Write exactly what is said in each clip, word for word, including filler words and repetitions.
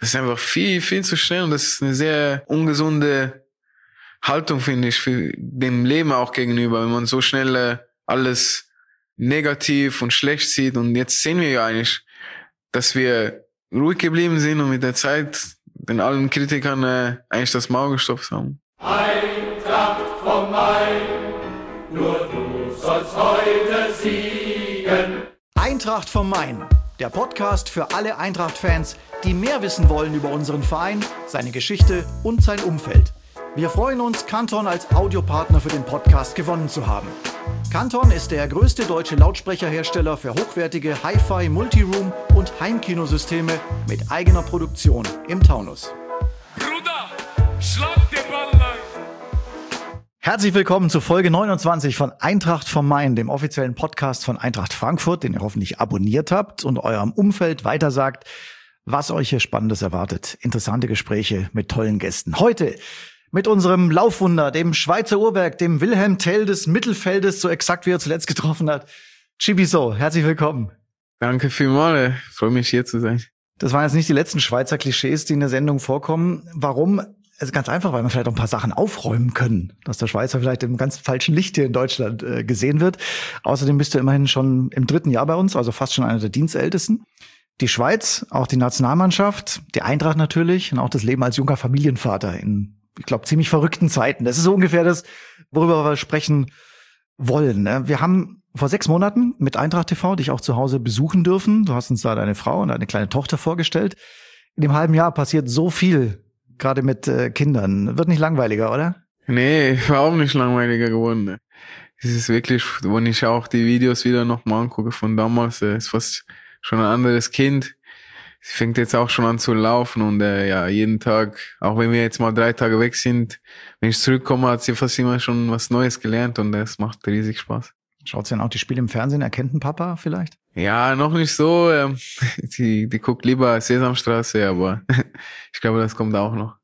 Das ist einfach viel, viel zu schnell und das ist eine sehr ungesunde Haltung, finde ich, für dem Leben auch gegenüber, wenn man so schnell äh, alles negativ und schlecht sieht. Und jetzt sehen wir ja eigentlich, dass wir ruhig geblieben sind und mit der Zeit den allen Kritikern äh, eigentlich das Maul gestopft haben. Eintracht vom Main, nur du sollst heute siegen. Eintracht vom Main, der Podcast für alle Eintracht-Fans, die mehr wissen wollen über unseren Verein, seine Geschichte und sein Umfeld. Wir freuen uns, Canton als Audiopartner für den Podcast gewonnen zu haben. Canton ist der größte deutsche Lautsprecherhersteller für hochwertige Hi-Fi, Multiroom und Heimkinosysteme mit eigener Produktion im Taunus. Bruder, schlag den Ball rein. Herzlich willkommen zu Folge neunundzwanzig von Eintracht vom Main, dem offiziellen Podcast von Eintracht Frankfurt, den ihr hoffentlich abonniert habt und eurem Umfeld weitersagt, was euch hier Spannendes erwartet. Interessante Gespräche mit tollen Gästen. Heute mit unserem Laufwunder, dem Schweizer Uhrwerk, dem Wilhelm Tell des Mittelfeldes, so exakt wie er zuletzt getroffen hat. Chibiso, herzlich willkommen. Danke vielmals, ich freue mich hier zu sein. Das waren jetzt nicht die letzten Schweizer Klischees, die in der Sendung vorkommen. Warum? Also ganz einfach, weil wir vielleicht auch ein paar Sachen aufräumen können, dass der Schweizer vielleicht im ganz falschen Licht hier in Deutschland äh, gesehen wird. Außerdem bist du immerhin schon im dritten Jahr bei uns, also fast schon einer der Dienstältesten. Die Schweiz, auch die Nationalmannschaft, die Eintracht natürlich und auch das Leben als junger Familienvater in, ich glaube, ziemlich verrückten Zeiten. Das ist so ungefähr das, worüber wir sprechen wollen. Wir haben vor sechs Monaten mit Eintracht T V dich auch zu Hause besuchen dürfen. Du hast uns da deine Frau und deine kleine Tochter vorgestellt. In dem halben Jahr passiert so viel, gerade mit äh, Kindern. Wird nicht langweiliger, oder? Nee, überhaupt nicht langweiliger geworden. Es ist wirklich, wenn ich auch die Videos wieder nochmal angucke von damals, äh, ist fast schon ein anderes Kind. Sie fängt jetzt auch schon an zu laufen und äh, ja, jeden Tag, auch wenn wir jetzt mal drei Tage weg sind, wenn ich zurückkomme, hat sie fast immer schon was Neues gelernt und das macht riesig Spaß. Schaut sie dann auch die Spiele im Fernsehen? Erkennt ein Papa vielleicht? Ja, noch nicht so. Ähm, die, die guckt lieber Sesamstraße, aber ich glaube, das kommt auch noch.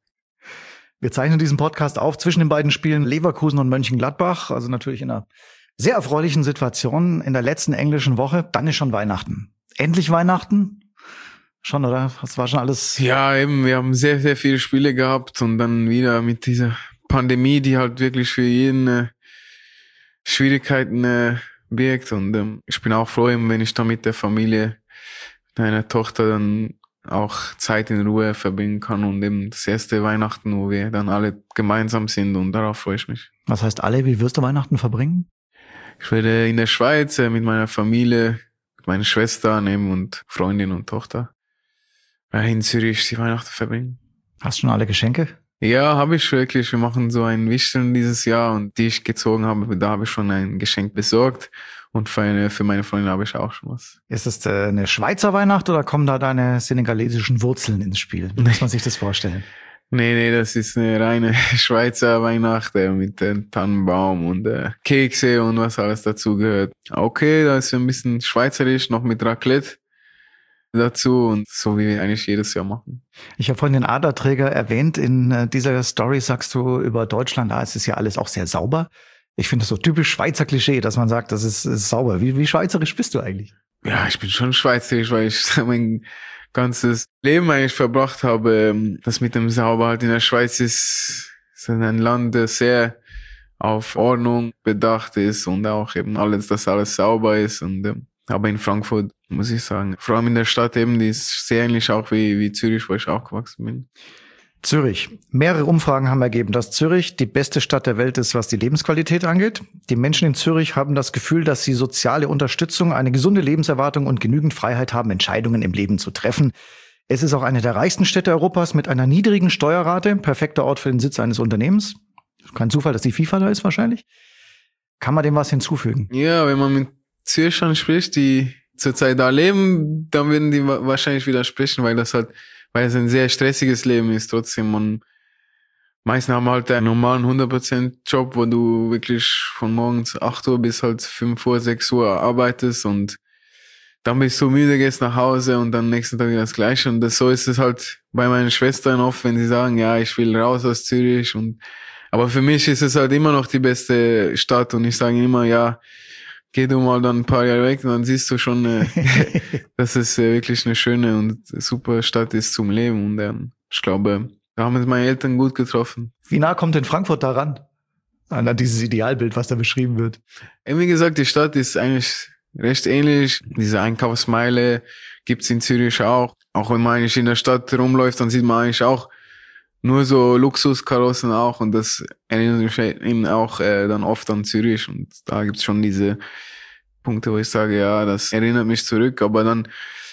Wir zeichnen diesen Podcast auf zwischen den beiden Spielen Leverkusen und Mönchengladbach, also natürlich in einer sehr erfreulichen Situation in der letzten englischen Woche. Dann ist schon Weihnachten. Endlich Weihnachten? Schon, oder? Das war schon alles... Ja, eben, wir haben sehr, sehr viele Spiele gehabt und dann wieder mit dieser Pandemie, die halt wirklich für jeden äh, Schwierigkeiten äh, birgt. Und ähm, ich bin auch froh, wenn ich da mit der Familie, meiner Tochter dann auch Zeit in Ruhe verbringen kann und eben das erste Weihnachten, wo wir dann alle gemeinsam sind und darauf freue ich mich. Was heißt alle? Wie wirst du Weihnachten verbringen? Ich werde in der Schweiz äh, mit meiner Familie, mit meiner Schwester nehmen und Freundin und Tochter in Zürich die Weihnachten verbringen. Hast du schon alle Geschenke? Ja, habe ich wirklich. Wir machen so ein Wichteln dieses Jahr und die ich gezogen habe, da habe ich schon ein Geschenk besorgt und für, eine, für meine Freundin habe ich auch schon was. Ist das eine Schweizer Weihnacht oder kommen da deine senegalesischen Wurzeln ins Spiel? Wie muss man sich das vorstellen? Nee, nee, das ist eine reine Schweizer Weihnacht äh, mit dem Tannenbaum und äh, Kekse und was alles dazu gehört. Okay, da ist ein bisschen schweizerisch, noch mit Raclette dazu und so wie wir eigentlich jedes Jahr machen. Ich habe vorhin den Aderträger erwähnt. In äh, dieser Story sagst du über Deutschland, da ist es ja alles auch sehr sauber. Ich finde das so typisch Schweizer Klischee, dass man sagt, das ist, ist sauber. Wie, wie schweizerisch bist du eigentlich? Ja, ich bin schon schweizerisch, weil ich mein ganzes Leben eigentlich verbracht habe. Das mit dem Sauber halt in der Schweiz ist, ist ein Land, das sehr auf Ordnung bedacht ist und auch eben alles, dass alles sauber ist. Und ähm, aber in Frankfurt, muss ich sagen, vor allem in der Stadt eben, die ist sehr ähnlich auch wie, wie Zürich, wo ich aufgewachsen bin. Zürich. Mehrere Umfragen haben ergeben, dass Zürich die beste Stadt der Welt ist, was die Lebensqualität angeht. Die Menschen in Zürich haben das Gefühl, dass sie soziale Unterstützung, eine gesunde Lebenserwartung und genügend Freiheit haben, Entscheidungen im Leben zu treffen. Es ist auch eine der reichsten Städte Europas mit einer niedrigen Steuerrate, perfekter Ort für den Sitz eines Unternehmens. Kein Zufall, dass die FIFA da ist wahrscheinlich. Kann man dem was hinzufügen? Ja, wenn man mit Zürchern spricht, die zurzeit da leben, dann würden die wahrscheinlich widersprechen, weil das halt, weil es ein sehr stressiges Leben ist. Trotzdem, man, meisten haben halt einen normalen hundert Prozent Job, wo du wirklich von morgens acht Uhr bis halt fünf Uhr, sechs Uhr arbeitest und dann bist du müde, gehst nach Hause und dann nächsten Tag das Gleiche. Und das, so ist es halt bei meinen Schwestern oft, wenn sie sagen, ja, ich will raus aus Zürich. Und aber für mich ist es halt immer noch die beste Stadt und ich sage immer, ja, geh du mal dann ein paar Jahre weg und dann siehst du schon, äh, dass es äh, wirklich eine schöne und super Stadt ist zum Leben. Und ähm, ich glaube, da haben es meine Eltern gut getroffen. Wie nah kommt denn Frankfurt daran? An dieses Idealbild, was da beschrieben wird. Wie gesagt, die Stadt ist eigentlich recht ähnlich. Diese Einkaufsmeile gibt's in Zürich auch. Auch wenn man eigentlich in der Stadt rumläuft, dann sieht man eigentlich auch nur so Luxuskarossen auch. Und das erinnert mich eben auch äh, dann oft an Zürich. Und da gibt's schon diese Punkte, wo ich sage, ja, das erinnert mich zurück. Aber dann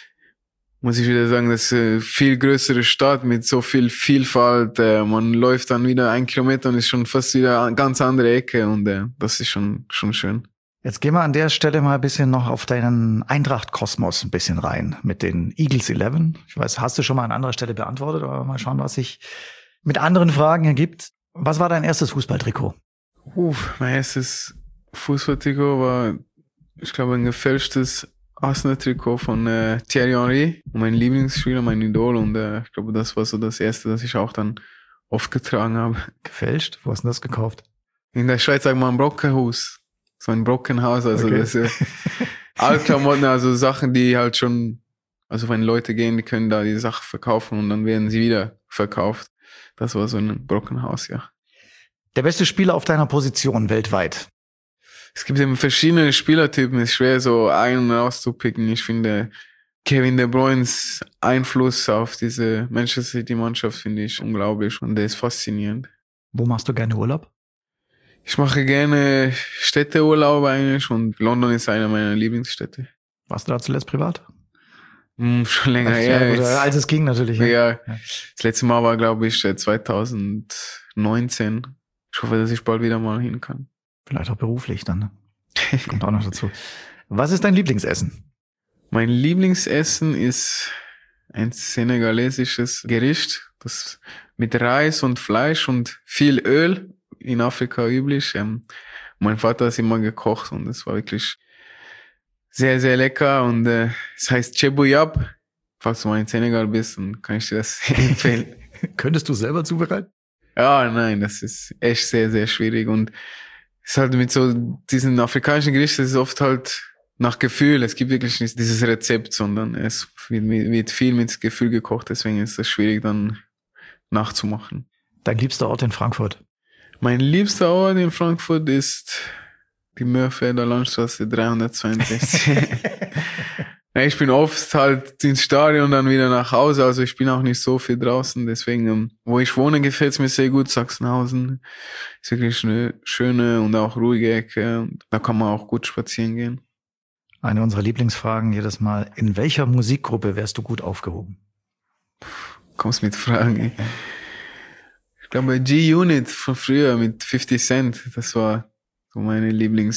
muss ich wieder sagen, das ist eine viel größere Stadt mit so viel Vielfalt. Äh, man läuft dann wieder ein Kilometer und ist schon fast wieder eine ganz andere Ecke. Und äh, das ist schon schon schön. Jetzt gehen wir an der Stelle mal ein bisschen noch auf deinen Eintracht-Kosmos ein bisschen rein mit den Eagles elf. Ich weiß, hast du schon mal an anderer Stelle beantwortet, aber mal schauen, was sich mit anderen Fragen ergibt. Was war dein erstes Fußballtrikot? Uh, mein erstes Fußballtrikot war, ich glaube, ein gefälschtes Arsenal-Trikot von äh, Thierry Henry, mein Lieblingsspieler, mein Idol. Und äh, ich glaube, das war so das erste, das ich auch dann oft getragen habe. Gefälscht? Wo hast du das gekauft? In der Schweiz sagt man Brockenhaus. So ein Brockenhaus, also Okay. das äh, Altklamotten, also Sachen, die halt schon, also wenn Leute gehen, die können da die Sachen verkaufen und dann werden sie wieder verkauft. Das war so ein Brockenhaus, ja. Der beste Spieler auf deiner Position weltweit? Es gibt eben verschiedene Spielertypen, es ist schwer so einen rauszupicken. Ich finde Kevin De Bruynes Einfluss auf diese Manchester City Mannschaft finde ich unglaublich und der ist faszinierend. Wo machst du gerne Urlaub? Ich mache gerne Städteurlaub eigentlich und London ist eine meiner Lieblingsstädte. Warst du da zuletzt privat? Hm, schon länger Ach, her. ja, oder jetzt. als es ging natürlich. Ja. Ja, das letzte Mal war, glaube ich, zwanzig neunzehn. Ich hoffe, dass ich bald wieder mal hin kann. Vielleicht auch beruflich dann. Ne? Kommt auch noch dazu. Was ist dein Lieblingsessen? Mein Lieblingsessen ist ein senegalesisches Gericht, das mit Reis und Fleisch und viel Öl, in Afrika üblich. Ähm, mein Vater hat es immer gekocht und es war wirklich sehr, sehr lecker und äh, es heißt Chebouyab. Falls du mal in Senegal bist, dann kann ich dir das empfehlen. Könntest du selber zubereiten? Ja, nein, das ist echt sehr, sehr schwierig und es ist halt mit so diesen afrikanischen Gerichten, es ist oft halt nach Gefühl. Es gibt wirklich nicht dieses Rezept, sondern es wird, wird viel mit Gefühl gekocht, deswegen ist es schwierig dann nachzumachen. Dein liebster Ort in Frankfurt? Mein liebster Ort in Frankfurt ist die Mörfelder Landstraße dreihundertzweiundsechzig. Ja, ich bin oft halt ins Stadion und dann wieder nach Hause, also ich bin auch nicht so viel draußen, deswegen, ähm, wo ich wohne, gefällt es mir sehr gut. Sachsenhausen ist wirklich eine schöne und auch ruhige Ecke und da kann man auch gut spazieren gehen. Eine unserer Lieblingsfragen jedes Mal. In welcher Musikgruppe wärst du gut aufgehoben? Kommst mit Fragen, ey. Ich glaube, G-Unit von früher mit fifty Cent, das war so meine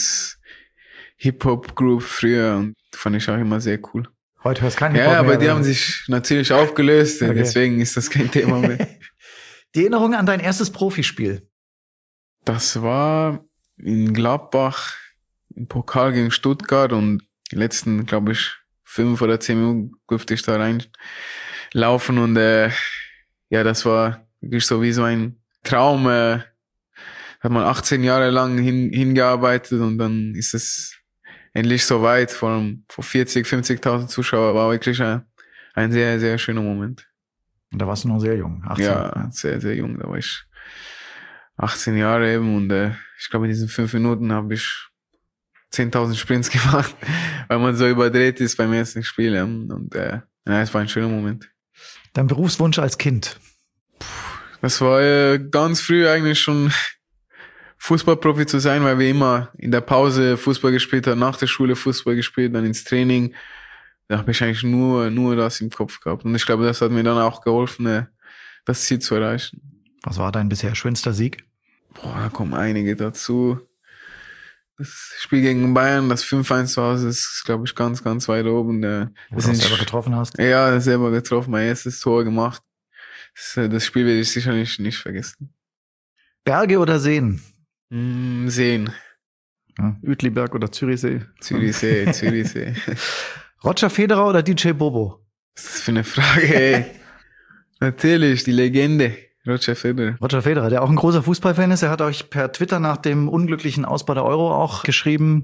Lieblings-Hip-Hop-Group früher und fand ich auch immer sehr cool. Heute hörst du keinen Hip-Hop Ja, mehr, aber die oder? haben sich natürlich aufgelöst, Okay. deswegen ist das kein Thema mehr. Die Erinnerung an dein erstes Profispiel? Das war in Gladbach im Pokal gegen Stuttgart und die letzten, glaube ich, fünf oder zehn Minuten durfte ich da reinlaufen und äh, ja, das war wirklich so wie so ein Traum. Äh, hat man achtzehn Jahre lang hin, hingearbeitet und dann ist es endlich so weit. Vor, vor vierzig, fünfzigtausend Zuschauer war wirklich ein, ein sehr, sehr schöner Moment. Und da warst du noch sehr jung, achtzehn. Ja, sehr, sehr jung. Da war ich achtzehn Jahre eben und äh, ich glaube, in diesen fünf Minuten habe ich zehntausend Sprints gemacht, weil man so überdreht ist beim ersten Spiel. Ja. Und äh, ja, es war ein schöner Moment. Dein Berufswunsch als Kind? Das war äh, ganz früh eigentlich schon Fußballprofi zu sein, weil wir immer in der Pause Fußball gespielt haben, nach der Schule Fußball gespielt, dann ins Training. Da habe ich eigentlich nur nur das im Kopf gehabt. Und ich glaube, das hat mir dann auch geholfen, äh, das Ziel zu erreichen. Was war dein bisher schönster Sieg? Boah, da kommen einige dazu. Das Spiel gegen Bayern, das fünf eins zu Hause, ist, glaube ich, ganz, ganz weit oben. Äh, Wo das du auch sind- selber getroffen hast? Ja, selber getroffen, mein erstes Tor gemacht. Das, äh, das Spiel werde ich sicherlich nicht vergessen. Berge oder Seen? Mm, sehen. Ja, Uetliberg oder Zürichsee? Zürichsee, Zürichsee. Roger Federer oder D J Bobo? Was ist das für eine Frage, ey? Natürlich, die Legende. Roger Federer. Roger Federer, der auch ein großer Fußballfan ist. Er hat euch per Twitter nach dem unglücklichen Aus bei der Euro auch geschrieben,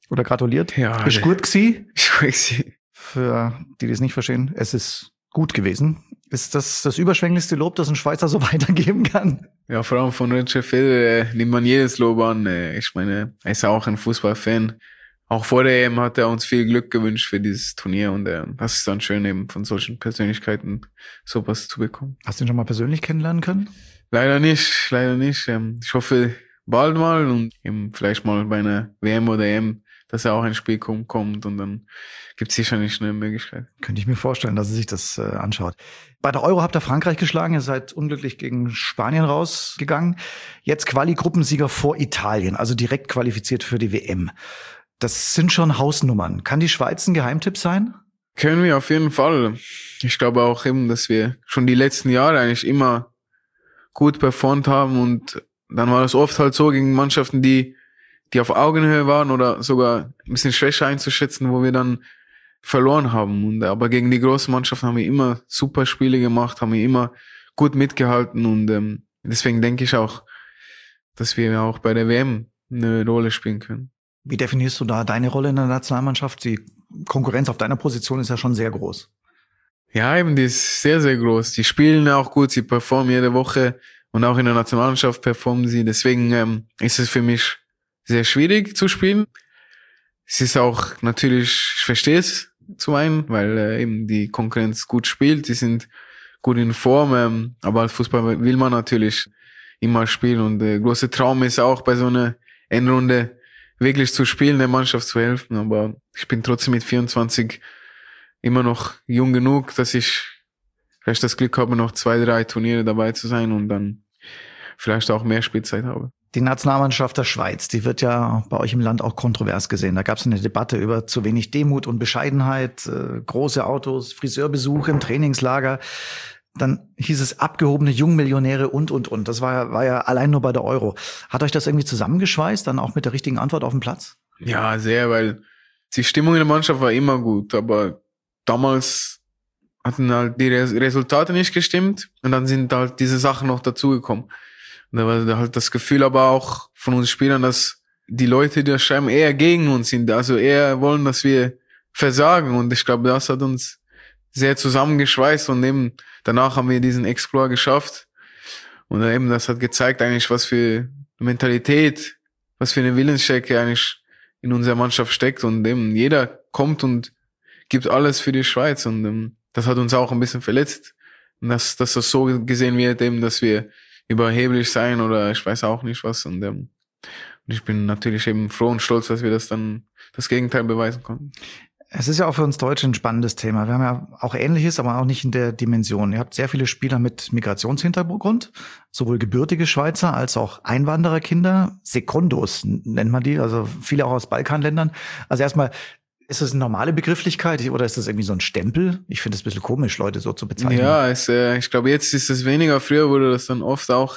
oder gratuliert? Ja. Ist gut gewesen? Ist gut gewesen. Für die, die es nicht verstehen, es ist gut gewesen. Ist das das überschwänglichste Lob, das ein Schweizer so weitergeben kann? Ja, vor allem von Roger Federer äh, nimmt man jedes Lob an. Äh, ich meine, er ist auch ein Fußballfan. Auch vor der E M hat er uns viel Glück gewünscht für dieses Turnier und äh, das ist dann schön, eben von solchen Persönlichkeiten sowas zu bekommen. Hast du ihn schon mal persönlich kennenlernen können? Leider nicht, leider nicht. Ähm, ich hoffe bald mal und eben vielleicht mal bei einer W M oder E M, dass er auch ins Spiel kommt, kommt und dann gibt es sicherlich eine Möglichkeit. Könnte ich mir vorstellen, dass er sich das äh, anschaut. Bei der Euro habt ihr Frankreich geschlagen, ihr seid unglücklich gegen Spanien rausgegangen. Jetzt Quali-Gruppensieger vor Italien, also direkt qualifiziert für die W M. Das sind schon Hausnummern. Kann die Schweiz ein Geheimtipp sein? Können wir auf jeden Fall. Ich glaube auch eben, dass wir schon die letzten Jahre eigentlich immer gut performt haben und dann war das oft halt so gegen Mannschaften, die die auf Augenhöhe waren oder sogar ein bisschen schwächer einzuschätzen, wo wir dann verloren haben. Und, aber gegen die großen Mannschaften haben wir immer super Spiele gemacht, haben wir immer gut mitgehalten und ähm, deswegen denke ich auch, dass wir auch bei der W M eine Rolle spielen können. Wie definierst du da deine Rolle in der Nationalmannschaft? Die Konkurrenz auf deiner Position ist ja schon sehr groß. Ja, eben, die ist sehr, sehr groß. Die spielen auch gut, sie performen jede Woche und auch in der Nationalmannschaft performen sie. Deswegen ähm, ist es für mich sehr schwierig zu spielen. Es ist auch natürlich, ich verstehe es zum einen, weil äh, eben die Konkurrenz gut spielt, die sind gut in Form, ähm, aber als Fußball will man natürlich immer spielen und der große Traum ist auch bei so einer Endrunde wirklich zu spielen, der Mannschaft zu helfen, aber ich bin trotzdem mit vierundzwanzig immer noch jung genug, dass ich vielleicht das Glück habe, noch zwei, drei Turniere dabei zu sein und dann vielleicht auch mehr Spielzeit habe. Die Nationalmannschaft der Schweiz, die wird ja bei euch im Land auch kontrovers gesehen. Da gab es eine Debatte über zu wenig Demut und Bescheidenheit, äh, große Autos, Friseurbesuche im Trainingslager. Dann hieß es abgehobene Jungmillionäre und, und, und. Das war, war ja allein nur bei der Euro. Hat euch das irgendwie zusammengeschweißt, dann auch mit der richtigen Antwort auf dem Platz? Ja, sehr, weil die Stimmung in der Mannschaft war immer gut, aber damals hatten halt die Res- Resultate nicht gestimmt und dann sind halt diese Sachen noch dazugekommen. Und da war halt das Gefühl aber auch von uns Spielern, dass die Leute, die das schreiben, eher gegen uns sind, also eher wollen, dass wir versagen und ich glaube, das hat uns sehr zusammengeschweißt und eben danach haben wir diesen Explore geschafft und eben das hat gezeigt eigentlich, was für Mentalität, was für eine Willensstärke eigentlich in unserer Mannschaft steckt und eben jeder kommt und gibt alles für die Schweiz und ähm, das hat uns auch ein bisschen verletzt und dass, dass das so gesehen wird, eben, dass wir überheblich sein oder ich weiß auch nicht was und, ähm, und ich bin natürlich eben froh und stolz, dass wir das dann das Gegenteil beweisen konnten. Es ist ja auch für uns Deutsche ein spannendes Thema. Wir haben ja auch Ähnliches, aber auch nicht in der Dimension. Ihr habt sehr viele Spieler mit Migrationshintergrund, sowohl gebürtige Schweizer als auch Einwandererkinder. Sekundos nennt man die, also viele auch aus Balkanländern. Also erstmal, ist das eine normale Begrifflichkeit oder ist das irgendwie so ein Stempel? Ich finde es ein bisschen komisch, Leute so zu bezeichnen. Ja, es, äh, ich glaube, jetzt ist es weniger. Früher wurde das dann oft auch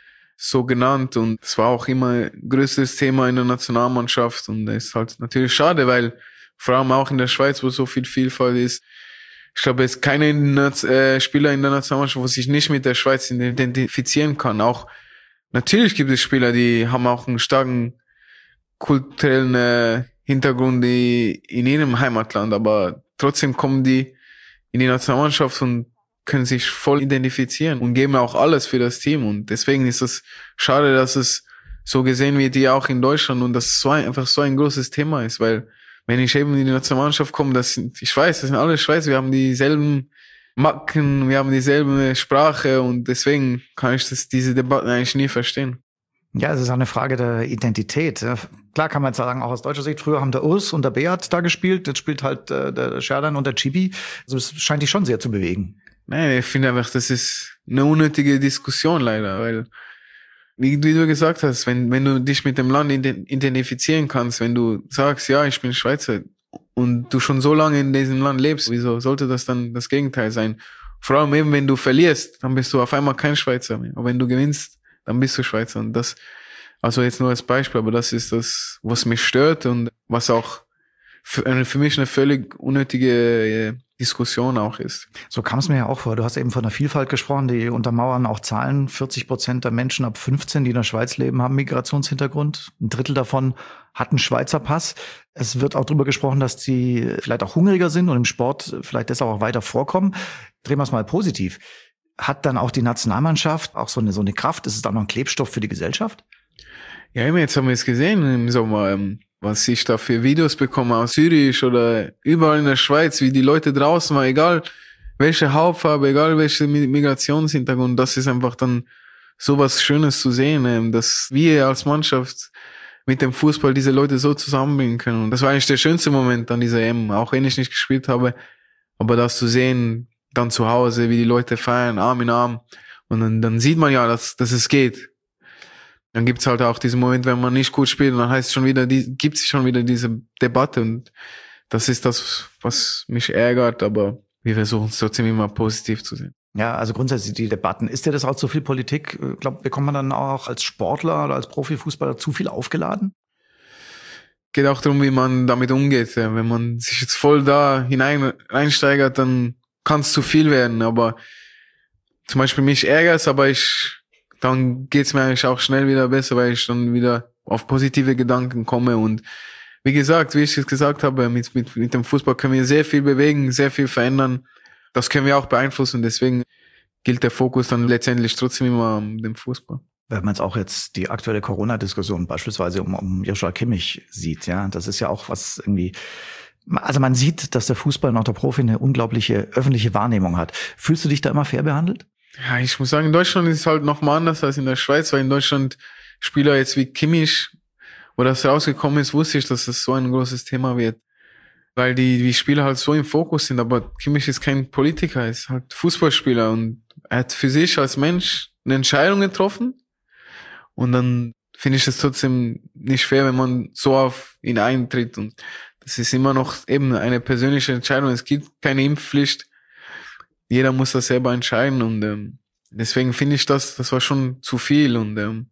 so genannt und es war auch immer ein größeres Thema in der Nationalmannschaft und es ist halt natürlich schade, weil vor allem auch in der Schweiz, wo so viel Vielfalt ist. Ich glaube, es ist keiner äh, Spieler in der Nationalmannschaft, wo sich nicht mit der Schweiz identifizieren kann. Auch natürlich gibt es Spieler, die haben auch einen starken kulturellen äh, Hintergrund die, in ihrem Heimatland, aber trotzdem kommen die in die Nationalmannschaft und können sich voll identifizieren und geben auch alles für das Team. Und deswegen ist es schade, dass es so gesehen wird wie auch in Deutschland und dass es so ein, einfach so ein großes Thema ist, weil wenn ich eben in die Nationalmannschaft komme, das sind, ich weiß, das sind alle Schweizer, wir haben dieselben Macken, wir haben dieselbe Sprache und deswegen kann ich das, diese Debatten eigentlich nie verstehen. Ja, es ist auch eine Frage der Identität. Klar kann man jetzt sagen, auch aus deutscher Sicht, früher haben der Urs und der Beat da gespielt, jetzt spielt halt äh, der Scherdan und der Chibi. Also es scheint dich schon sehr zu bewegen. Nein, ich finde einfach, das ist eine unnötige Diskussion leider, weil Wie, wie du gesagt hast, wenn, wenn du dich mit dem Land identifizieren kannst, wenn du sagst, ja, ich bin Schweizer und du schon so lange in diesem Land lebst, wieso sollte das dann das Gegenteil sein? Vor allem eben, wenn du verlierst, dann bist du auf einmal kein Schweizer mehr. Aber wenn du gewinnst, dann bist du Schweizer. Und das, also jetzt nur als Beispiel, aber das ist das, was mich stört und was auch für, eine, für mich eine völlig unnötige äh, Diskussion auch ist. So kam es mir ja auch vor. Du hast eben von der Vielfalt gesprochen, die untermauern auch Zahlen. vierzig Prozent der Menschen ab fünfzehn, die in der Schweiz leben, haben Migrationshintergrund. Ein Drittel davon hat einen Schweizer Pass. Es wird auch darüber gesprochen, dass die vielleicht auch hungriger sind und im Sport vielleicht deshalb auch weiter vorkommen. Drehen wir es mal positiv. Hat dann auch die Nationalmannschaft auch so eine, so eine Kraft? Ist es dann noch ein Klebstoff für die Gesellschaft? Ja, jetzt haben wir es gesehen im Sommer, was ich da für Videos bekomme aus Zürich oder überall in der Schweiz, wie die Leute draußen waren, egal welche Hautfarbe, egal welche Migrationshintergrund, das ist einfach dann so was Schönes zu sehen, dass wir als Mannschaft mit dem Fußball diese Leute so zusammenbringen können. Und das war eigentlich der schönste Moment an dieser E M, auch wenn ich nicht gespielt habe, aber das zu sehen, dann zu Hause, wie die Leute feiern, Arm in Arm, und dann, dann sieht man ja, dass, dass es geht. Dann gibt's halt auch diesen Moment, wenn man nicht gut spielt, und dann heißt es schon wieder, die, gibt's schon wieder diese Debatte, und das ist das, was mich ärgert, aber wir versuchen es trotzdem immer positiv zu sehen. Ja, also grundsätzlich die Debatten. Ist dir das auch zu viel Politik? Ich glaube, bekommt man dann auch als Sportler oder als Profifußballer zu viel aufgeladen? Geht auch darum, wie man damit umgeht. Wenn man sich jetzt voll da hinein reinsteigert, dann kann es zu viel werden, aber zum Beispiel mich ärgert es, aber ich dann geht's mir eigentlich auch schnell wieder besser, weil ich dann wieder auf positive Gedanken komme. Und wie gesagt, wie ich es gesagt habe, mit, mit, mit dem Fußball können wir sehr viel bewegen, sehr viel verändern. Das können wir auch beeinflussen. Deswegen gilt der Fokus dann letztendlich trotzdem immer um den Fußball. Wenn man jetzt auch jetzt die aktuelle Corona-Diskussion beispielsweise um, um Joshua Kimmich sieht, ja, das ist ja auch was irgendwie, also man sieht, dass der Fußball und auch der Profi eine unglaubliche öffentliche Wahrnehmung hat. Fühlst du dich da immer fair behandelt? Ja, ich muss sagen, in Deutschland ist es halt noch mal anders als in der Schweiz, weil in Deutschland Spieler jetzt wie Kimmich, wo das rausgekommen ist, wusste ich, dass das so ein großes Thema wird. Weil die, die Spieler halt so im Fokus sind, aber Kimmich ist kein Politiker, er ist halt Fußballspieler, und er hat für sich als Mensch eine Entscheidung getroffen, und dann finde ich es trotzdem nicht fair, wenn man so auf ihn eintritt, und das ist immer noch eben eine persönliche Entscheidung, es gibt keine Impfpflicht. Jeder muss das selber entscheiden, und ähm, deswegen finde ich das, das war schon zu viel, und ähm,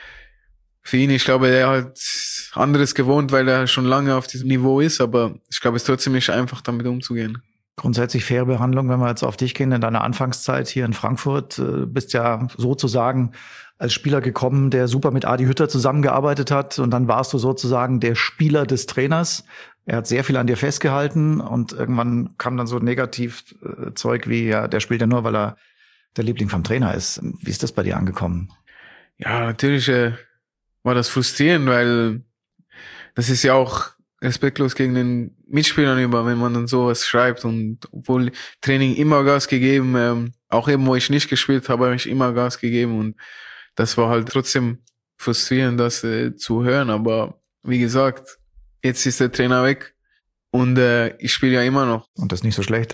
für ihn, ich glaube, er hat anderes gewohnt, weil er schon lange auf diesem Niveau ist, aber ich glaube, es ist trotzdem nicht einfach, damit umzugehen. Grundsätzlich faire Behandlung, wenn wir jetzt auf dich gehen, in deiner Anfangszeit hier in Frankfurt, äh, bist ja sozusagen als Spieler gekommen, der super mit Adi Hütter zusammengearbeitet hat, und dann warst du sozusagen der Spieler des Trainers. Er hat sehr viel an dir festgehalten, und irgendwann kam dann so negativ äh, Zeug wie, ja, der spielt ja nur, weil er der Liebling vom Trainer ist. Wie ist das bei dir angekommen? Ja, natürlich äh, war das frustrierend, weil das ist ja auch respektlos gegen den Mitspielern über, wenn man dann sowas schreibt, und obwohl Training immer Gas gegeben, ähm, auch eben, wo ich nicht gespielt habe, habe ich immer Gas gegeben, und das war halt trotzdem frustrierend, das äh, zu hören, aber wie gesagt, jetzt ist der Trainer weg, und äh, ich spiele ja immer noch. Und das ist nicht so schlecht.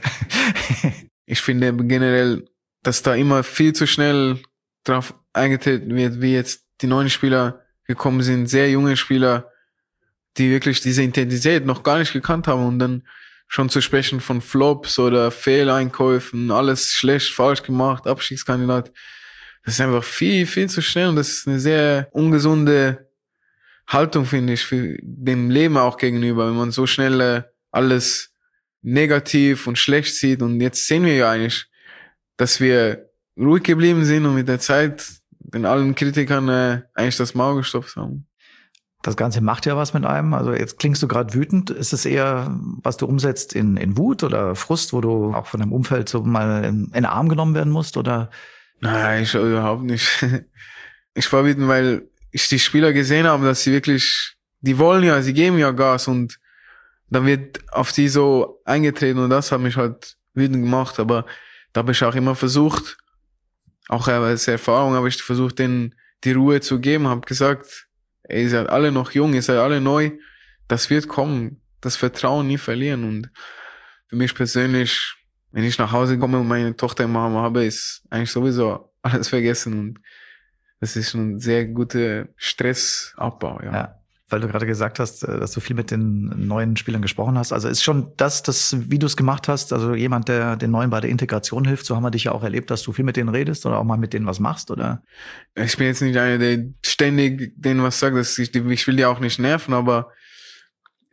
Ich finde generell, dass da immer viel zu schnell drauf eingetreten wird, wie jetzt die neuen Spieler gekommen sind, sehr junge Spieler, die wirklich diese Intensität noch gar nicht gekannt haben, und dann schon zu sprechen von Flops oder Fehleinkäufen, alles schlecht, falsch gemacht, Abstiegskandidat. Das ist einfach viel, viel zu schnell, und das ist eine sehr ungesunde Haltung, finde ich, für dem Leben auch gegenüber, wenn man so schnell äh, alles negativ und schlecht sieht. Und jetzt sehen wir ja eigentlich, dass wir ruhig geblieben sind und mit der Zeit den allen Kritikern äh, eigentlich das Maul gestopft haben. Das Ganze macht ja was mit einem. Also jetzt klingst du gerade wütend. Ist es eher, was du umsetzt in, in Wut oder Frust, wo du auch von deinem Umfeld so mal in, in den Arm genommen werden musst, oder? Nein, ich überhaupt nicht. Ich war wütend, weil ich die Spieler gesehen habe, dass sie wirklich, die wollen ja, sie geben ja Gas, und dann wird auf die so eingetreten, und das hat mich halt wütend gemacht. Aber da habe ich auch immer versucht, auch als Erfahrung habe ich versucht, denen die Ruhe zu geben, habe gesagt, ey, ihr seid alle noch jung, ihr seid alle neu, das wird kommen, das Vertrauen nie verlieren. Und für mich persönlich, wenn ich nach Hause komme und meine Tochter im Arm habe, ist eigentlich sowieso alles vergessen, und das ist schon ein sehr guter Stressabbau, ja. Ja. Weil du gerade gesagt hast, dass du viel mit den neuen Spielern gesprochen hast. Also ist schon das, das, wie du es gemacht hast, also jemand, der den Neuen bei der Integration hilft, so haben wir dich ja auch erlebt, dass du viel mit denen redest oder auch mal mit denen was machst, oder? Ich bin jetzt nicht einer, der ständig denen was sagt, dass ich, ich will die auch nicht nerven, aber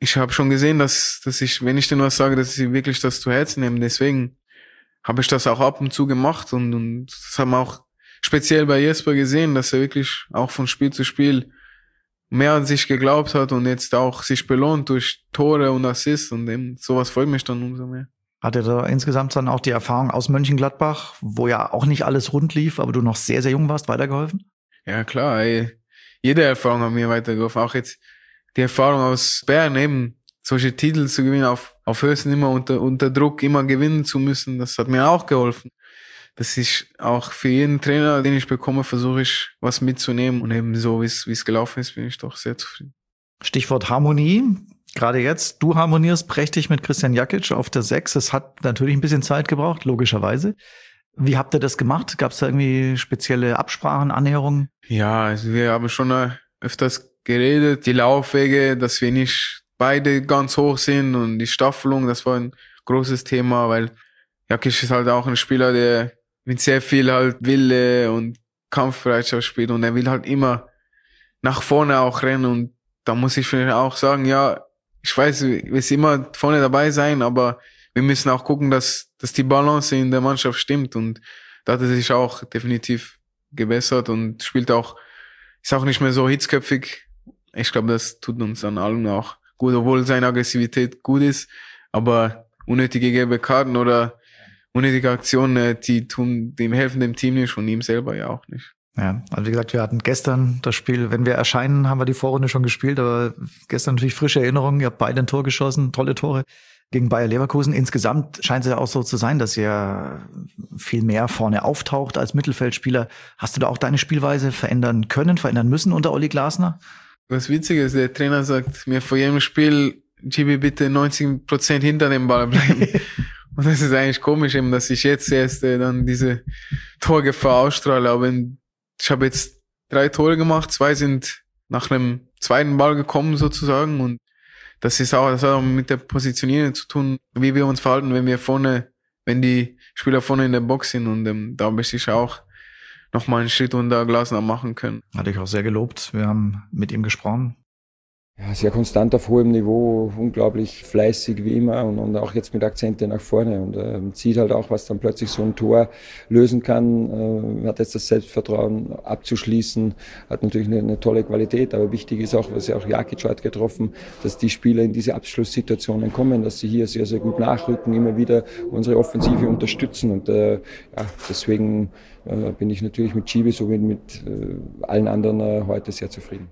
ich habe schon gesehen, dass, dass ich, wenn ich denen was sage, dass sie wirklich das zu Herzen nehmen. Deswegen habe ich das auch ab und zu gemacht und, und das haben wir auch speziell bei Jesper gesehen, dass er wirklich auch von Spiel zu Spiel mehr an sich geglaubt hat und jetzt auch sich belohnt durch Tore und Assists und eben sowas freut mich dann umso mehr. Hat er da insgesamt dann auch die Erfahrung aus Mönchengladbach, wo ja auch nicht alles rund lief, aber du noch sehr, sehr jung warst, weitergeholfen? Ja klar, ey. Jede Erfahrung hat mir weitergeholfen. Auch jetzt die Erfahrung aus Bern, eben solche Titel zu gewinnen, auf, auf höchstem immer unter, unter Druck immer gewinnen zu müssen, das hat mir auch geholfen. Das ist auch für jeden Trainer, den ich bekomme, versuche ich was mitzunehmen und eben so, wie es, wie es gelaufen ist, bin ich doch sehr zufrieden. Stichwort Harmonie. Gerade jetzt, du harmonierst prächtig mit Christian Jakic auf der sechs. Es hat natürlich ein bisschen Zeit gebraucht, logischerweise. Wie habt ihr das gemacht? Gab es da irgendwie spezielle Absprachen, Annäherungen? Ja, also wir haben schon öfters geredet, die Laufwege, dass wir nicht beide ganz hoch sind und die Staffelung, das war ein großes Thema, weil Jakic ist halt auch ein Spieler, der mit sehr viel halt Wille und Kampfbereitschaft spielt und er will halt immer nach vorne auch rennen und da muss ich vielleicht auch sagen, ja, ich weiß, wir müssen immer vorne dabei sein, aber wir müssen auch gucken, dass, dass die Balance in der Mannschaft stimmt und da hat er sich auch definitiv gebessert und spielt auch, ist auch nicht mehr so hitzköpfig. Ich glaube, das tut uns an allen auch gut, obwohl seine Aggressivität gut ist, aber unnötige gelbe Karten oder unnötige Aktionen, die tun, dem helfen dem Team nicht und ihm selber ja auch nicht. Ja, also wie gesagt, wir hatten gestern das Spiel, wenn wir erscheinen, haben wir die Vorrunde schon gespielt, aber gestern natürlich frische Erinnerungen, ihr habt beide ein Tor geschossen, tolle Tore gegen Bayer Leverkusen. Insgesamt scheint es ja auch so zu sein, dass ihr viel mehr vorne auftaucht als Mittelfeldspieler. Hast du da auch deine Spielweise verändern können, verändern müssen unter Olli Glasner? Was witzig ist, der Trainer sagt mir vor jedem Spiel, Gibi, bitte neunzig Prozent hinter dem Ball bleiben. Und das ist eigentlich komisch, eben, dass ich jetzt erst äh, dann diese Torgefahr ausstrahle. Aber in, ich habe jetzt drei Tore gemacht, zwei sind nach einem zweiten Ball gekommen sozusagen. Und das ist auch, das hat auch mit der Positionierung zu tun, wie wir uns verhalten, wenn wir vorne, wenn die Spieler vorne in der Box sind. Und ähm, da möchte ich auch nochmal einen Schritt unter Glasner machen können. Hatte ich auch sehr gelobt. Wir haben mit ihm gesprochen. Ja, sehr konstant auf hohem Niveau, unglaublich fleißig wie immer und, und auch jetzt mit Akzente nach vorne und äh, sieht halt auch, was dann plötzlich so ein Tor lösen kann, äh, hat jetzt das Selbstvertrauen abzuschließen, hat natürlich eine, eine tolle Qualität, aber wichtig ist auch, was ja auch Jakic hat getroffen, dass die Spieler in diese Abschlusssituationen kommen, dass sie hier sehr, sehr gut nachrücken, immer wieder unsere Offensive unterstützen und äh, ja, deswegen äh, bin ich natürlich mit Gibi so wie mit äh, allen anderen äh, heute sehr zufrieden.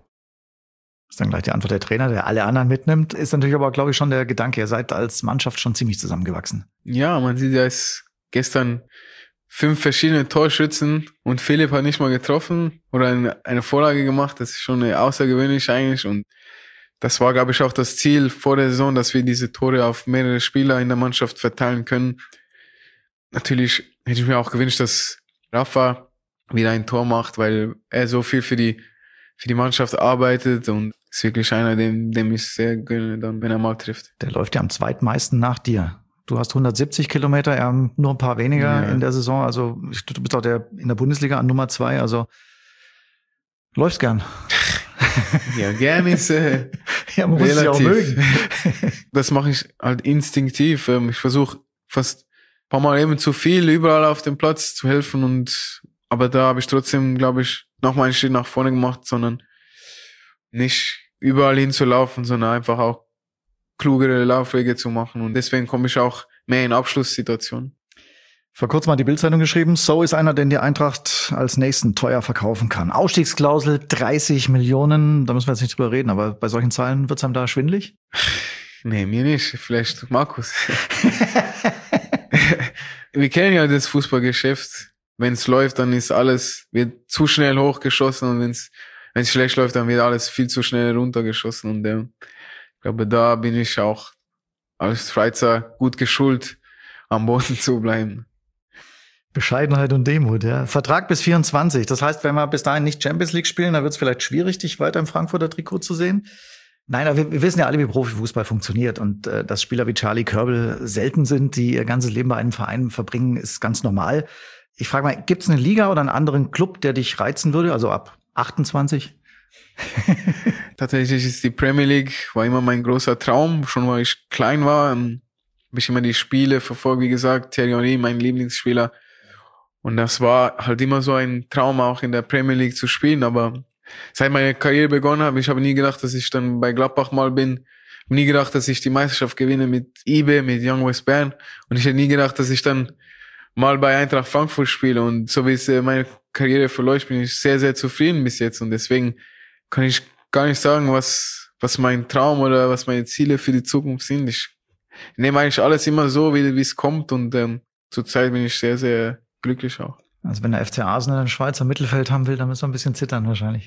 Das ist dann gleich die Antwort der Trainer, der alle anderen mitnimmt. Ist natürlich aber, glaube ich, schon der Gedanke, ihr seid als Mannschaft schon ziemlich zusammengewachsen. Ja, man sieht ja es gestern fünf verschiedene Torschützen und Philipp hat nicht mal getroffen oder eine, eine Vorlage gemacht. Das ist schon außergewöhnlich eigentlich und das war, glaube ich, auch das Ziel vor der Saison, dass wir diese Tore auf mehrere Spieler in der Mannschaft verteilen können. Natürlich hätte ich mir auch gewünscht, dass Rafa wieder ein Tor macht, weil er so viel für die für die Mannschaft arbeitet und ist wirklich einer, dem, dem ich sehr gönne, dann, wenn er mal trifft. Der läuft ja am zweitmeisten nach dir. Du hast hundertsiebzig Kilometer, er nur ein paar weniger ja. in der Saison. Also du bist auch der in der Bundesliga an Nummer zwei. Also läufst gern. Ja, gern ist äh, ja, man muss es ja auch mögen. Das mache ich halt instinktiv. Ich versuche fast ein paar Mal eben zu viel überall auf dem Platz zu helfen und aber da habe ich trotzdem, glaube ich, nochmal einen Schritt nach vorne gemacht, sondern nicht überall hinzulaufen, sondern einfach auch klugere Laufwege zu machen. Und deswegen komme ich auch mehr in Abschlusssituationen. Vor kurzem hat die Bild-Zeitung geschrieben, so ist einer, den die Eintracht als nächsten teuer verkaufen kann. Ausstiegsklausel dreißig Millionen, da müssen wir jetzt nicht drüber reden, aber bei solchen Zahlen wird's einem da schwindelig? Nee, mir nicht. Vielleicht Markus. Wir kennen ja das Fußballgeschäft. Wenn es läuft, dann ist alles, wird zu schnell hochgeschossen und wenn es wenn es schlecht läuft, dann wird alles viel zu schnell runtergeschossen und äh, ich glaube, da bin ich auch als Schweizer gut geschult, am Boden zu bleiben. Bescheidenheit und Demut, ja. Vertrag bis vierundzwanzig. Das heißt, wenn wir bis dahin nicht Champions League spielen, dann wird es vielleicht schwierig, dich weiter im Frankfurter Trikot zu sehen. Nein, aber wir, wir wissen ja alle, wie Profifußball funktioniert und äh, dass Spieler wie Charlie Körbel selten sind, die ihr ganzes Leben bei einem Verein verbringen, ist ganz normal. Ich frage mal, gibt es eine Liga oder einen anderen Club, der dich reizen würde, also ab achtundzwanzig? Tatsächlich ist die Premier League, war immer mein großer Traum, schon weil ich klein war. Habe ich immer die Spiele verfolgt, wie gesagt, Thierry Henry, mein Lieblingsspieler. Und das war halt immer so ein Traum, auch in der Premier League zu spielen. Aber seit meine Karriere begonnen habe, ich habe nie gedacht, dass ich dann bei Gladbach mal bin. Ich habe nie gedacht, dass ich die Meisterschaft gewinne mit I B, mit Young West Bern. Und ich hätte nie gedacht, dass ich dann mal bei Eintracht Frankfurt spiele. Und so wie es meine Karriere verläuft, bin ich sehr, sehr zufrieden bis jetzt. Und deswegen kann ich gar nicht sagen, was was mein Traum oder was meine Ziele für die Zukunft sind. Ich nehme eigentlich alles immer so, wie wie es kommt. Und ähm, zurzeit bin ich sehr, sehr glücklich auch. Also wenn der F C Arsenal ein Schweizer Mittelfeld haben will, dann müssen wir ein bisschen zittern wahrscheinlich.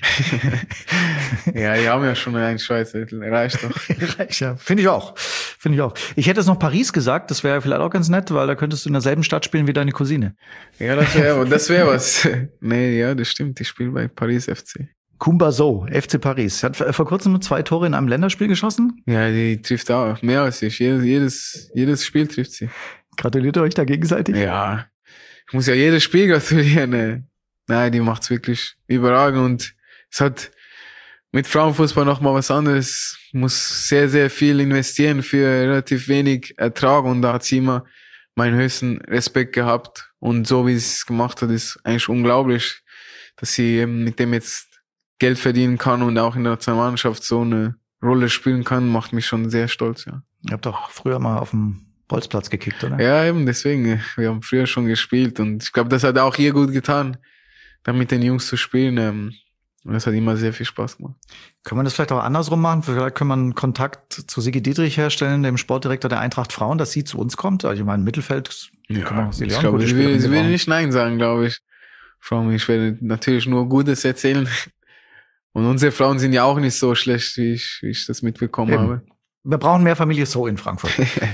Ja, die haben ja schon einen Schweizer Mittel. Reicht doch. Reicht, ja. Finde ich auch. Finde ich auch. Ich hätte jetzt noch Paris gesagt, das wäre vielleicht auch ganz nett, weil da könntest du in derselben Stadt spielen wie deine Cousine. Ja, das wäre das wäre was. Nee, ja, das stimmt. Ich spiele bei Paris F C. Kumba So, F C Paris. Hat vor kurzem nur zwei Tore in einem Länderspiel geschossen. Ja, die trifft auch mehr als ich. Jedes, jedes, jedes Spiel trifft sie. Gratuliert ihr euch da gegenseitig? Ja. Ich muss ja jedes Spiel gratulieren. Ne? Nein, die macht's wirklich überragend und es hat mit Frauenfußball noch mal was anderes. Muss sehr, sehr viel investieren für relativ wenig Ertrag und da hat sie immer meinen höchsten Respekt gehabt und so wie sie es gemacht hat, ist eigentlich unglaublich, dass sie eben mit dem jetzt Geld verdienen kann und auch in der Nationalmannschaft so eine Rolle spielen kann, macht mich schon sehr stolz, ja. Ihr habt doch früher mal auf dem Bolzplatz gekickt, oder? Ja, eben, deswegen. Wir haben früher schon gespielt und ich glaube, das hat auch ihr gut getan, da mit den Jungs zu spielen. Ähm, das hat immer sehr viel Spaß gemacht. Können wir das vielleicht auch andersrum machen? Vielleicht können wir einen Kontakt zu Sigi Dietrich herstellen, dem Sportdirektor der Eintracht Frauen, dass sie zu uns kommt. Also ich meine, Mittelfeld. Ja, ich glaube, sie will, sie will nicht Nein sagen, glaube ich. Frauen, ich werde natürlich nur Gutes erzählen. Und unsere Frauen sind ja auch nicht so schlecht, wie ich, wie ich das mitbekommen Eben. habe. Wir brauchen mehr Familie So in Frankfurt.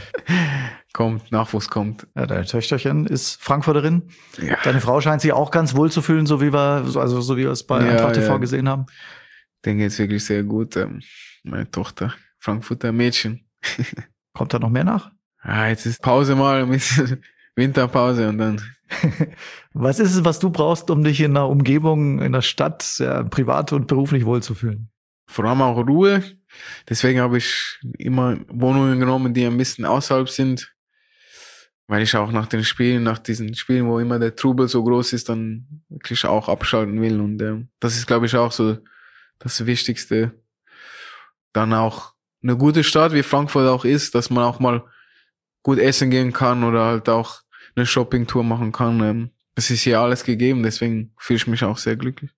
Kommt, Nachwuchs kommt. Ja, deine Töchterchen ist Frankfurterin. Ja. Deine Frau scheint sich auch ganz wohl zu fühlen, so wie wir, also so wie wir es bei ja, Eintracht T V ja. gesehen haben. Denen geht's wirklich sehr gut. Meine Tochter, Frankfurter Mädchen. Kommt da noch mehr nach? Ah, jetzt ist Pause mal, ein bisschen Winterpause und dann. Was ist es, was du brauchst, um dich in einer Umgebung, in der Stadt, ja, privat und beruflich wohlzufühlen? Vor allem auch Ruhe. Deswegen habe ich immer Wohnungen genommen, die ein bisschen außerhalb sind. Weil ich auch nach den Spielen, nach diesen Spielen, wo immer der Trubel so groß ist, dann wirklich auch abschalten will. Und äh, das ist, glaube ich, auch so das Wichtigste. Dann auch eine gute Stadt, wie Frankfurt auch ist, dass man auch mal gut essen gehen kann oder halt auch eine Shoppingtour machen kann. Ähm, es ist hier alles gegeben, deswegen fühle ich mich auch sehr glücklich.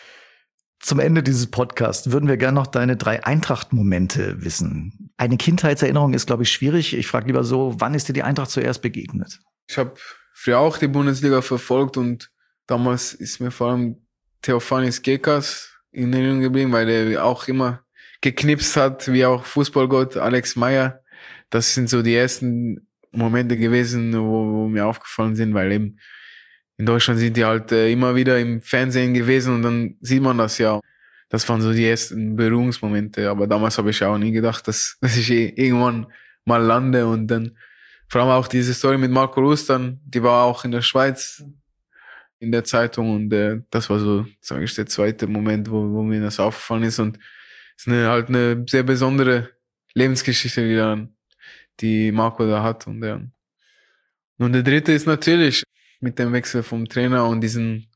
Zum Ende dieses Podcasts würden wir gerne noch deine drei Eintracht-Momente wissen. Eine Kindheitserinnerung ist, glaube ich, schwierig. Ich frage lieber so, wann ist dir die Eintracht zuerst begegnet? Ich habe früher auch die Bundesliga verfolgt und damals ist mir vor allem Theophanis Gekas in Erinnerung geblieben, weil der auch immer geknipst hat, wie auch Fußballgott Alex Meyer. Das sind so die ersten Momente gewesen, wo, wo mir aufgefallen sind, weil eben in Deutschland sind die halt äh, immer wieder im Fernsehen gewesen und dann sieht man das ja. Das waren so die ersten Berührungsmomente, aber damals habe ich auch nie gedacht, dass, dass ich eh irgendwann mal lande und dann vor allem auch diese Story mit Marco Rus dann, die war auch in der Schweiz in der Zeitung und äh, das war so, sage ich, der zweite Moment, wo, wo mir das aufgefallen ist und es ist eine, halt eine sehr besondere Lebensgeschichte, die dann, die Marco da hat und ja. Und der dritte ist natürlich mit dem Wechsel vom Trainer und diesen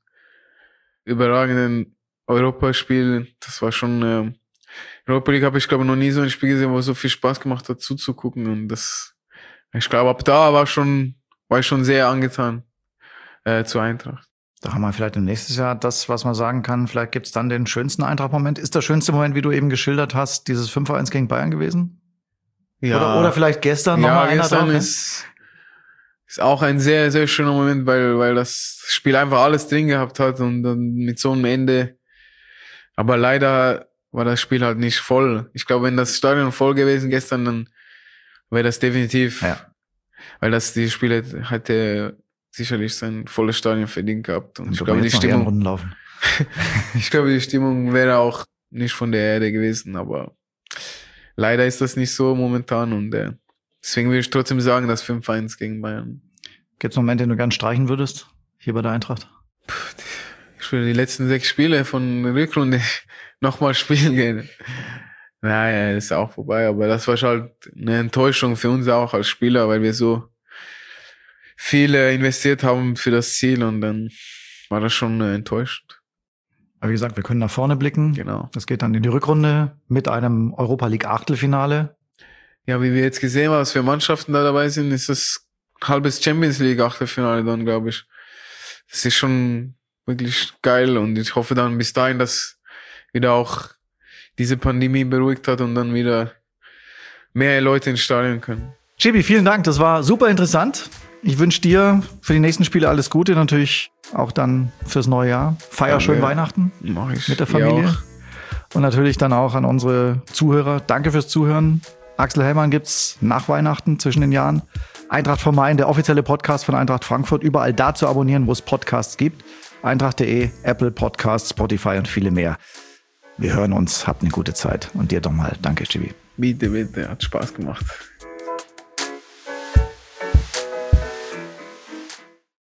überragenden Europaspiel, das war schon, äh, Europa League habe ich glaube noch nie so ein Spiel gesehen, wo so viel Spaß gemacht hat zuzugucken und das, ich glaube ab da war schon, war ich schon sehr angetan äh, zur Eintracht. Da haben wir vielleicht im nächsten Jahr das, was man sagen kann, vielleicht gibt's dann den schönsten Eintracht-Moment. Ist der schönste Moment, wie du eben geschildert hast, dieses fünf eins gegen Bayern gewesen? Ja. Oder, oder vielleicht gestern ja, noch mal einer gestern drauf? ist, ist auch ein sehr, sehr schöner Moment, weil, weil das Spiel einfach alles drin gehabt hat und dann mit so einem Ende. Aber leider war das Spiel halt nicht voll. Ich glaube, wenn das Stadion voll gewesen gestern, dann wäre das definitiv, ja. weil das die Spiele hätte sicherlich sein volles Stadion verdient gehabt. Und, und ich glaube, die Stimmung, laufen. ich glaube, die Stimmung wäre auch nicht von der Erde gewesen, aber leider ist das nicht so momentan und äh, deswegen würde ich trotzdem sagen, dass fünf eins gegen Bayern. Gibt's einen Moment, den du gern streichen würdest, hier bei der Eintracht? Ich für die letzten sechs Spiele von der Rückrunde nochmal spielen gehen. Naja, ist auch vorbei, aber das war schon halt eine Enttäuschung für uns auch als Spieler, weil wir so viel investiert haben für das Ziel und dann war das schon enttäuschend. Aber wie gesagt, wir können nach vorne blicken. Genau. Das geht dann in die Rückrunde mit einem Europa League Achtelfinale. Ja, wie wir jetzt gesehen haben, was für Mannschaften da dabei sind, ist das halbes Champions League Achtelfinale dann, glaube ich. Das ist schon wirklich geil und ich hoffe dann bis dahin, dass wieder auch diese Pandemie beruhigt hat und dann wieder mehr Leute ins Stadion können. Chibi, vielen Dank, das war super interessant. Ich wünsche dir für die nächsten Spiele alles Gute, natürlich auch dann fürs neue Jahr. Feier ja, schön ja. Weihnachten Mach ich. mit der Familie. Und natürlich dann auch an unsere Zuhörer. Danke fürs Zuhören. Axel Hellmann gibt's nach Weihnachten zwischen den Jahren. Eintracht vom Main, der offizielle Podcast von Eintracht Frankfurt. Überall da zu abonnieren, wo es Podcasts gibt. Eintracht punkt de, Apple Podcasts, Spotify und viele mehr. Wir hören uns. Habt eine gute Zeit. Und dir doch mal danke, Chibi. Bitte, bitte. Hat Spaß gemacht.